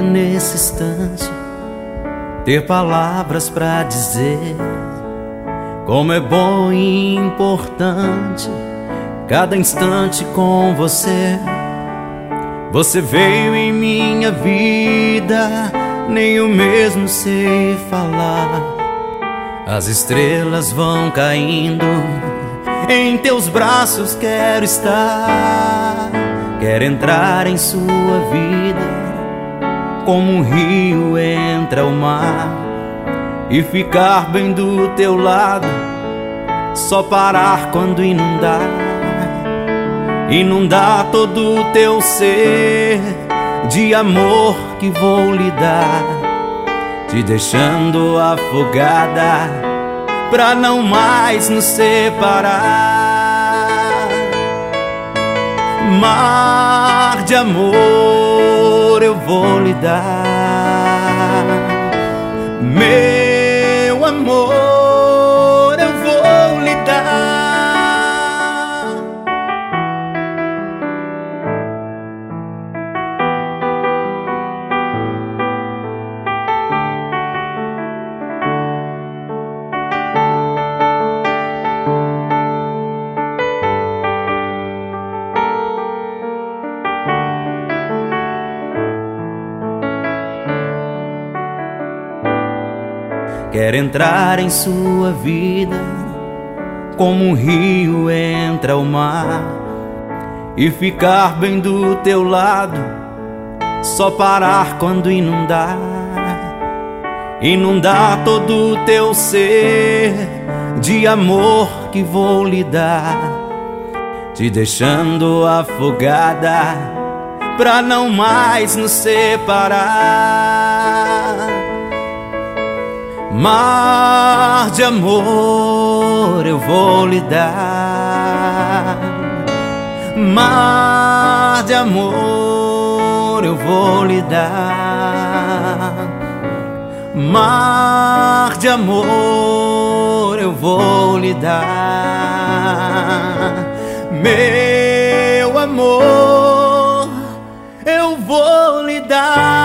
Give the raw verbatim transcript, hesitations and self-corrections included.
nesse instante ter palavras pra dizer como é bom e importante cada instante com você. Você veio em minha vida, nem eu mesmo sei falar. As estrelas vão caindo, em teus braços quero estar. Quero entrar em sua vida, como um rio entra o mar, e ficar bem do teu lado, só parar quando inundar. Inundar todo o teu ser de amor que vou lhe dar, te deixando afogada pra não mais nos separar. Mar de amor eu vou lhe dar, meu amor eu vou lhe dar. Quero entrar em sua vida, como um rio entra o mar, e ficar bem do teu lado, só parar quando inundar. Inundar todo o teu ser de amor que vou lhe dar, te deixando afogada pra não mais nos separar. Mar de amor eu vou lhe dar, mar de amor eu vou lhe dar, mar de amor eu vou lhe dar, meu amor eu vou lhe dar.